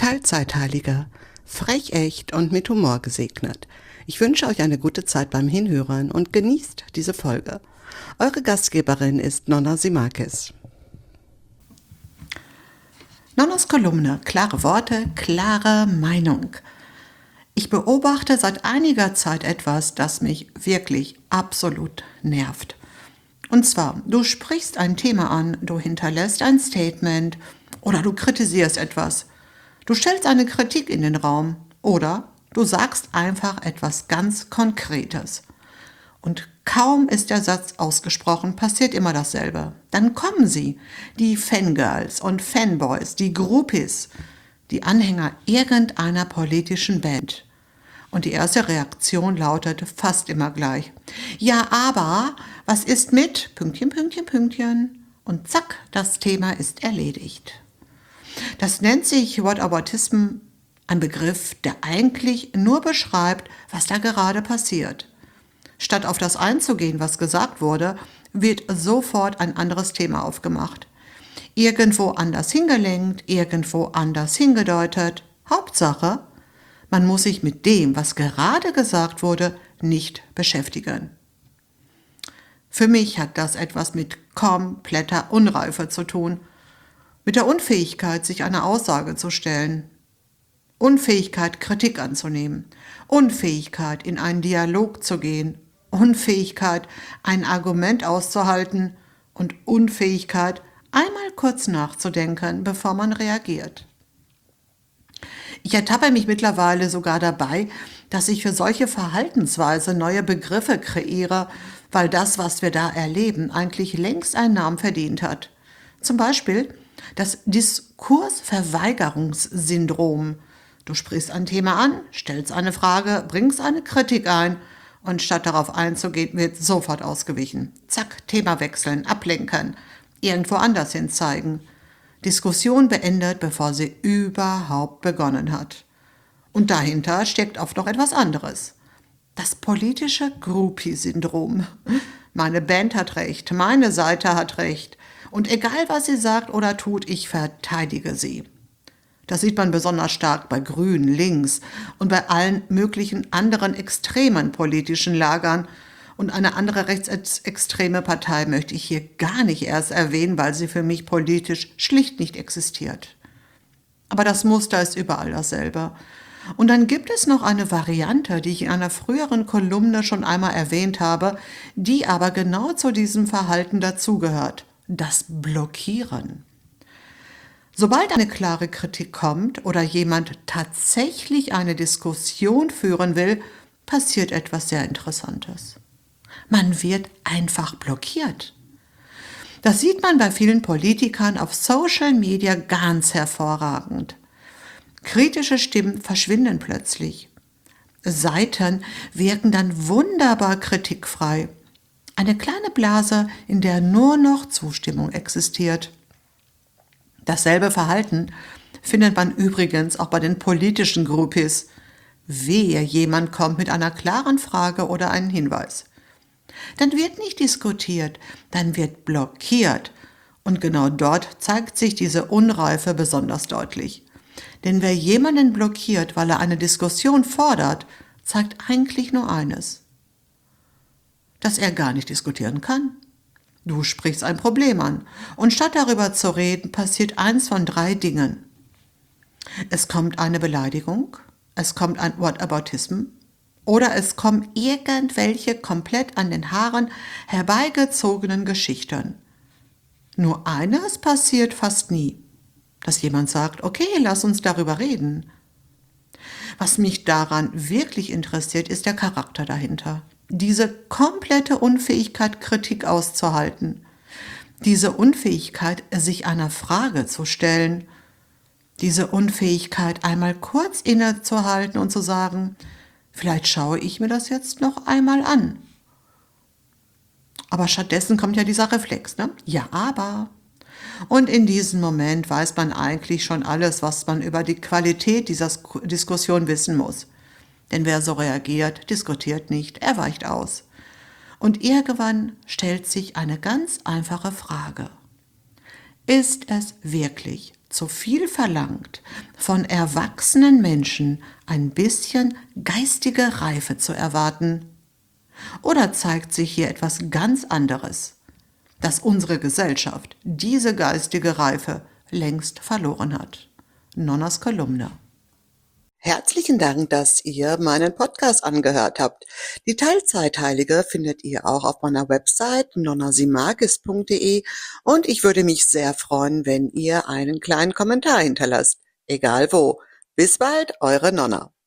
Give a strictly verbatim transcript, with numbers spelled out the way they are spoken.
Teilzeitheiliger, frech echt und mit Humor gesegnet. Ich wünsche euch eine gute Zeit beim Hinhören und genießt diese Folge. Eure Gastgeberin ist Nonna Simakis. Nonnas Kolumne, klare Worte, klare Meinung. Ich beobachte seit einiger Zeit etwas, das mich wirklich absolut nervt. Und zwar, du sprichst ein Thema an, du hinterlässt ein Statement oder du kritisierst etwas. Du stellst eine Kritik in den Raum oder du sagst einfach etwas ganz Konkretes. Und kaum ist der Satz ausgesprochen, passiert immer dasselbe. Dann kommen sie, die Fangirls und Fanboys, die Groupies, die Anhänger irgendeiner politischen Band. Und die erste Reaktion lautet fast immer gleich. Ja, aber was ist mit Pünktchen, Pünktchen, Pünktchen? Und zack, das Thema ist erledigt. Das nennt sich Whataboutism, ein Begriff, der eigentlich nur beschreibt, was da gerade passiert. Statt auf das einzugehen, was gesagt wurde, wird sofort ein anderes Thema aufgemacht. Irgendwo anders hingelenkt, irgendwo anders hingedeutet. Hauptsache, man muss sich mit dem, was gerade gesagt wurde, nicht beschäftigen. Für mich hat das etwas mit kompletter Unreife zu tun. Mit der Unfähigkeit, sich einer Aussage zu stellen. Unfähigkeit, Kritik anzunehmen. Unfähigkeit, in einen Dialog zu gehen. Unfähigkeit, ein Argument auszuhalten. Und Unfähigkeit, einmal kurz nachzudenken, bevor man reagiert. Ich ertappe mich mittlerweile sogar dabei, dass ich für solche Verhaltensweise neue Begriffe kreiere, weil das, was wir da erleben, eigentlich längst einen Namen verdient hat. Zum Beispiel das Diskursverweigerungssyndrom. Du sprichst ein Thema an, stellst eine Frage, bringst eine Kritik ein und statt darauf einzugehen, wird sofort ausgewichen. Zack, Thema wechseln, ablenken, irgendwo anders hin zeigen. Diskussion beendet, bevor sie überhaupt begonnen hat. Und dahinter steckt oft noch etwas anderes. Das politische Groupie-Syndrom. Meine Band hat recht, meine Seite hat recht. Und egal, was sie sagt oder tut, ich verteidige sie. Das sieht man besonders stark bei Grünen, Links und bei allen möglichen anderen extremen politischen Lagern. Und eine andere rechtsextreme Partei möchte ich hier gar nicht erst erwähnen, weil sie für mich politisch schlicht nicht existiert. Aber das Muster ist überall dasselbe. Und dann gibt es noch eine Variante, die ich in einer früheren Kolumne schon einmal erwähnt habe, die aber genau zu diesem Verhalten dazugehört. Das Blockieren. Sobald eine klare Kritik kommt oder jemand tatsächlich eine Diskussion führen will, passiert etwas sehr Interessantes. Man wird einfach blockiert. Das sieht man bei vielen Politikern auf Social Media ganz hervorragend. Kritische Stimmen verschwinden plötzlich. Seiten wirken dann wunderbar kritikfrei. Eine kleine Blase, in der nur noch Zustimmung existiert. Dasselbe Verhalten findet man übrigens auch bei den politischen Groupies. Wehe, jemand kommt mit einer klaren Frage oder einem Hinweis. Dann wird nicht diskutiert, dann wird blockiert. Und genau dort zeigt sich diese Unreife besonders deutlich. Denn wer jemanden blockiert, weil er eine Diskussion fordert, zeigt eigentlich nur eines: dass er gar nicht diskutieren kann. Du sprichst ein Problem an und statt darüber zu reden, passiert eins von drei Dingen. Es kommt eine Beleidigung, es kommt ein Whataboutism oder es kommen irgendwelche komplett an den Haaren herbeigezogenen Geschichten. Nur eines passiert fast nie, dass jemand sagt, okay, lass uns darüber reden. Was mich daran wirklich interessiert, ist der Charakter dahinter. Diese komplette Unfähigkeit, Kritik auszuhalten. Diese Unfähigkeit, sich einer Frage zu stellen. Diese Unfähigkeit, einmal kurz innezuhalten und zu sagen, vielleicht schaue ich mir das jetzt noch einmal an. Aber stattdessen kommt ja dieser Reflex, ne? Ja, aber. Und in diesem Moment weiß man eigentlich schon alles, was man über die Qualität dieser Diskussion wissen muss. Denn wer so reagiert, diskutiert nicht, er weicht aus. Und irgendwann stellt sich eine ganz einfache Frage. Ist es wirklich zu viel verlangt, von erwachsenen Menschen ein bisschen geistige Reife zu erwarten? Oder zeigt sich hier etwas ganz anderes, dass unsere Gesellschaft diese geistige Reife längst verloren hat? Nonnas Kolumne. Herzlichen Dank, dass ihr meinen Podcast angehört habt. Die Teilzeitheilige findet ihr auch auf meiner Website nonnasimagis punkt de und ich würde mich sehr freuen, wenn ihr einen kleinen Kommentar hinterlasst. Egal wo. Bis bald, eure Nonna.